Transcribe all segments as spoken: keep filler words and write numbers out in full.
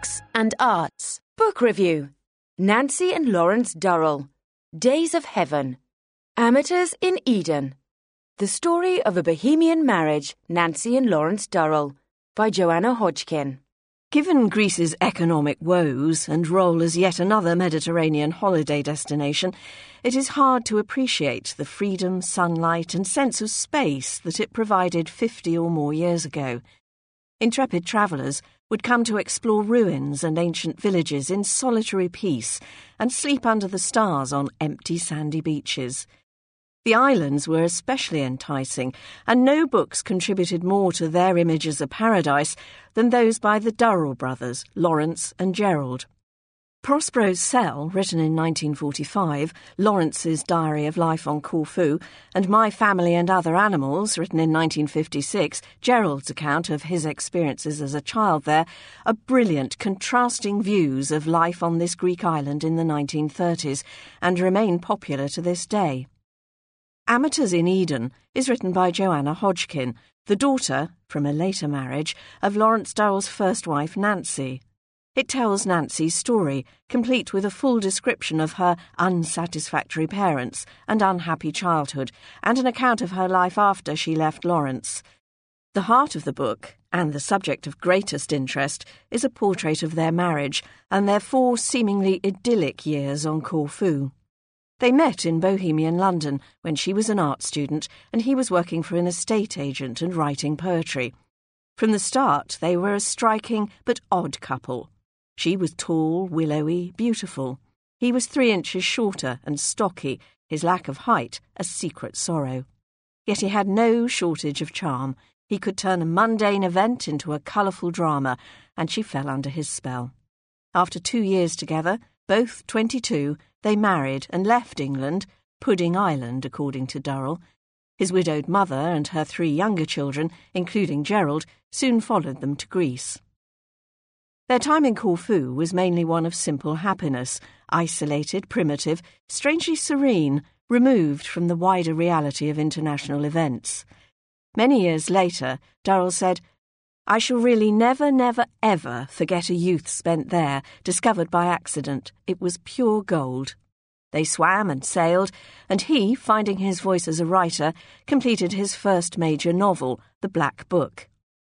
Books and Arts. Book Review. Nancy and Lawrence Durrell. Days of Heaven. Amateurs in Eden. The Story of a Bohemian Marriage, Nancy and Lawrence Durrell, by Joanna Hodgkin. Given Greece's economic woes and role as yet another Mediterranean holiday destination, it is hard to appreciate the freedom, sunlight and sense of space that it provided fifty or more years ago. Intrepid travellers would come to explore ruins and ancient villages in solitary peace and sleep under the stars on empty sandy beaches. The islands were especially enticing, and no books contributed more to their image as a paradise than those by the Durrell brothers, Lawrence and Gerald. Prospero's Cell, written in nineteen forty-five, Lawrence's Diary of Life on Corfu, and My Family and Other Animals, written in nineteen fifty-six, Gerald's account of his experiences as a child there, are brilliant, contrasting views of life on this Greek island in the nineteen thirties, and remain popular to this day. Amateurs in Eden is written by Joanna Hodgkin, the daughter, from a later marriage, of Lawrence Durrell's first wife, Nancy. It tells Nancy's story, complete with a full description of her unsatisfactory parents and unhappy childhood, and an account of her life after she left Lawrence. The heart of the book, and the subject of greatest interest, is a portrait of their marriage and their four seemingly idyllic years on Corfu. They met in Bohemian London when she was an art student and he was working for an estate agent and writing poetry. From the start, they were a striking but odd couple. She was tall, willowy, beautiful. He was three inches shorter and stocky, his lack of height a secret sorrow. Yet he had no shortage of charm. He could turn a mundane event into a colourful drama, and she fell under his spell. After two years together, both twenty-two, they married and left England, Pudding Island, according to Durrell. His widowed mother and her three younger children, including Gerald, soon followed them to Greece. Their time in Corfu was mainly one of simple happiness, isolated, primitive, strangely serene, removed from the wider reality of international events. Many years later, Durrell said, "I shall really never, never, ever forget a youth spent there, discovered by accident. It was pure gold." They swam and sailed, and he, finding his voice as a writer, completed his first major novel, The Black Book.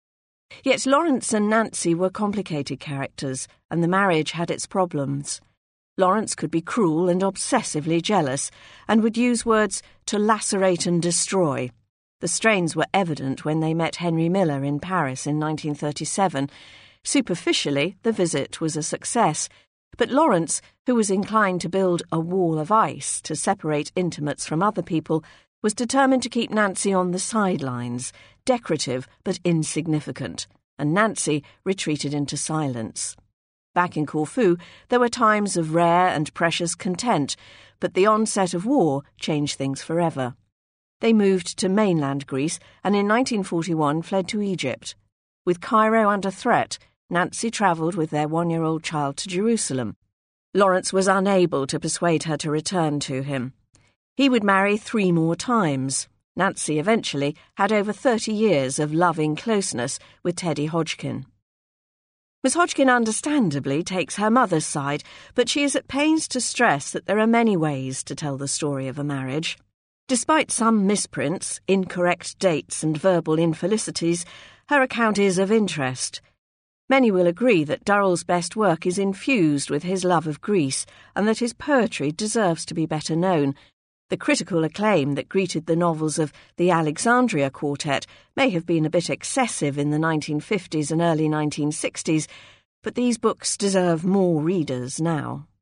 Yet Lawrence and Nancy were complicated characters, and the marriage had its problems. Lawrence could be cruel and obsessively jealous, and would use words to lacerate and destroy. The strains were evident when they met Henry Miller in Paris in nineteen thirty-seven. Superficially, the visit was a success, but Lawrence, who was inclined to build a wall of ice to separate intimates from other people, was determined to keep Nancy on the sidelines, decorative but insignificant, and Nancy retreated into silence. Back in Corfu, there were times of rare and precious content, but the onset of war changed things forever. They moved to mainland Greece and in nineteen forty-one fled to Egypt. With Cairo under threat, Nancy travelled with their one-year-old child to Jerusalem. Lawrence was unable to persuade her to return to him. He would marry three more times. Nancy eventually had over thirty years of loving closeness with Teddy Hodgkin. Miss Hodgkin understandably takes her mother's side, but she is at pains to stress that there are many ways to tell the story of a marriage. Despite some misprints, incorrect dates and verbal infelicities, her account is of interest. Many will agree that Durrell's best work is infused with his love of Greece and that his poetry deserves to be better known. The critical acclaim that greeted the novels of the Alexandria Quartet may have been a bit excessive in the nineteen fifties and early nineteen sixties, but these books deserve more readers now.